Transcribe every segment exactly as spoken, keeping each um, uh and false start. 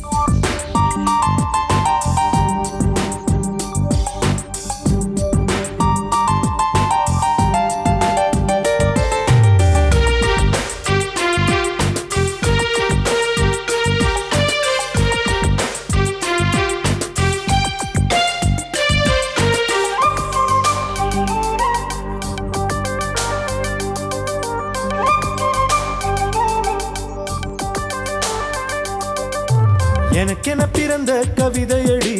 எனக்கென பிறந்த கவிதையடி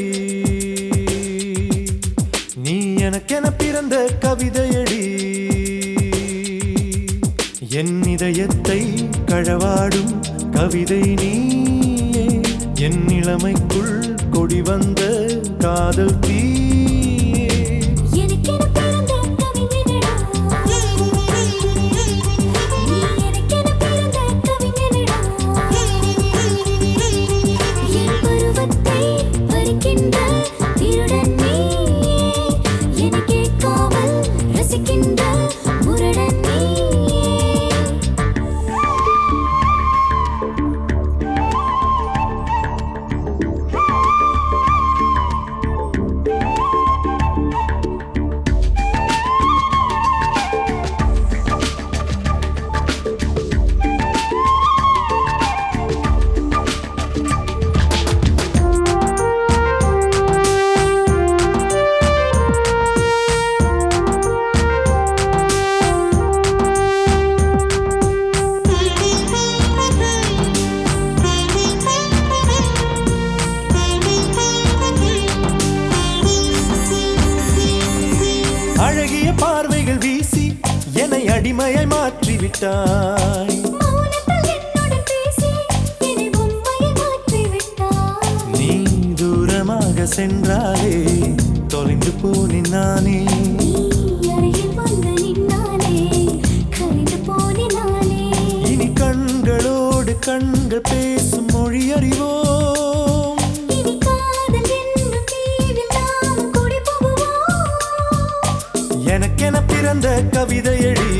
நீ, எனக்கென பிறந்த கவிதையடி. என் இதயத்தை களவாடும் கவிதை நீயே, என் இளமைக்குள் கொடி வந்த காதல் தீ. அழகிய பார்வைகள் வீசி என்னை அடிமையை மாற்றிவிட்டாய். நீ தூரமாக சென்றாலே தொலைந்து போனேன் நானே. இனி கண்களோடு கண்கள் பேசும் மொழி அறிவோம். எனக்கென பிறந்த கவிதையடி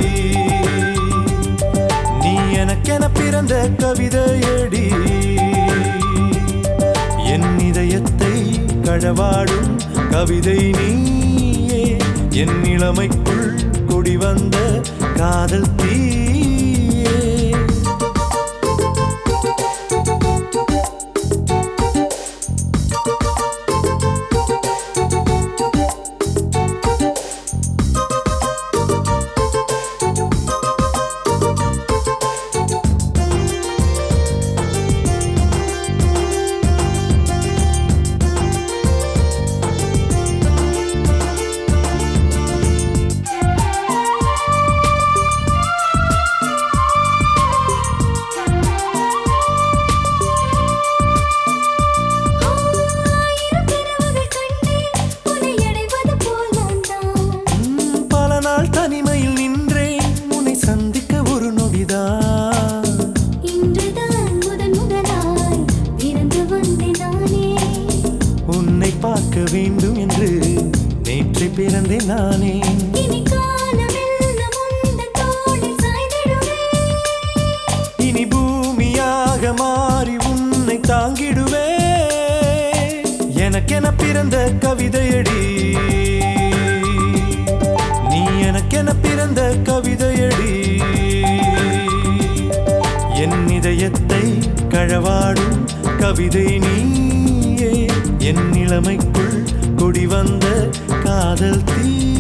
நீ, எனக்கென பிறந்த கவிதையடி. என் இதயத்தை களவாடும் கவிதை நீயே, என் இளமைக்குள் கொடி வந்த காதல் தீ. தனிமையில் நின்றேன் உன்னை சந்திக்க ஒரு நொடிதான். இன்றுதான் முதன் முதலாய் பிறந்து வந்தேன் நானே. உன்னை பார்க்க வேண்டும் என்று நேற்று பிறந்தேன் நானே. இனி காலமெல்லாம் உந்தன் தோளில் சாய்ந்திடுவேன். இனி பூமியாக மாறி உன்னை தாங்கிடுவேன். எனக்கென பிறந்த கவிதையடி நீ, எனக்கென பிறந்த கவிதையடி. என் இதயத்தை களவாடும் கவிதை நீயே, என் இளமைக்குள் கொடி வந்த காதல் தீ.